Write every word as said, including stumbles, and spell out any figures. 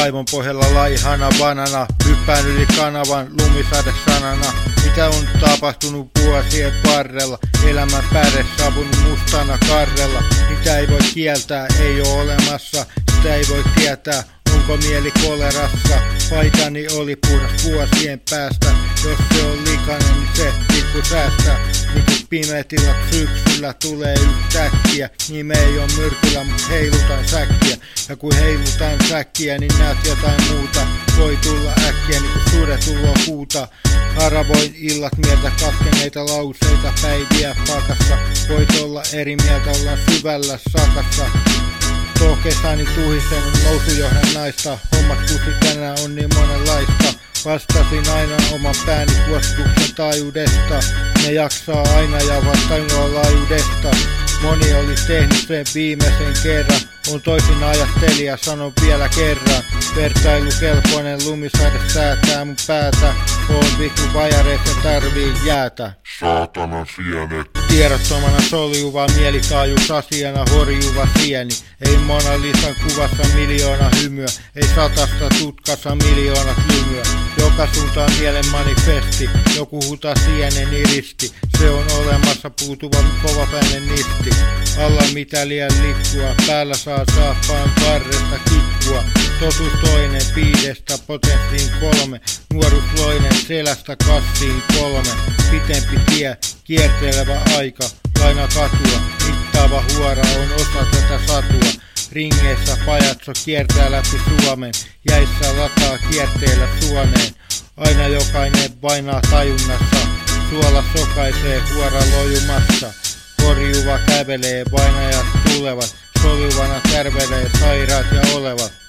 kaivon pohjalla laihana vanana, hyppään yli kanavan lumisade sanana. Mitä on tapahtunut vuosien varrella, elämän päälle saapunut mustana karrella. Mitä ei voi kieltää, ei oo olemassa, sitä ei voi tietää. Onko mieli kolerassa? Paitani oli puhdas vuosien päästä. Jos se on likainen, niin se pikku säästää. Niin kun pimeät illat syksyllä tulee yhtäkkiä, niin me ei oo myrkyllä, mut heilutan säkkiä. Ja kun heilutan säkkiä, niin näet jotain muuta. Voi tulla äkkiä, niin kun sude tulloo huuta. Haravoin illat mieltä katkeneita lauseita, päiviä pakassa. Voit olla eri mieltä, ollaan syvällä sakassa. Tohkeissani tuhisen on nousujohdannaista. Hommat kusi tänään on niin monenlaista. Vastasin aina oman pääni kuostuksen taajuudesta. Ne jaksaa aina ja vastainua laajuudesta. Moni oli tehnyt sen viimeisen kerran. On toisin ajattelija, sanon vielä kerran. Vertailukelpoinen lumisade säätää mun päätä. On vittu vajareissa tarvii jäätä. Saatanan sienet. Tiedottomana soljuva mielikaajuusasiana horjuva sieni. Ei Mona Lisan kuvassa miljoona hymyä. Ei satasta tutkassa miljoonat lymyä. Joka suuntaan mielen manifesti. Joku huta sienen iristi. Se on olemassa puutuva kovapäinen nisti. Alla mitä liian likkua. Päällä saa saappaan varresta kikkua. Totuus toinen piidestä potenssiin kolme. Nuoruusloinen selästä kassiin kolme. Pitempi tie, kiertelevä aika. Laina katua, mittaava huora on osa tätä satua. Ringeissä pajatso kiertää läpi Suomen. Jäissä lataa kierteellä suoneen. Aina jokainen painaa tajunnassa. Suola sokaisee huora lojumassa. Korjuva kävelee, vainajat tulevat. Soljuvana tärvelee sairaat ja olevat.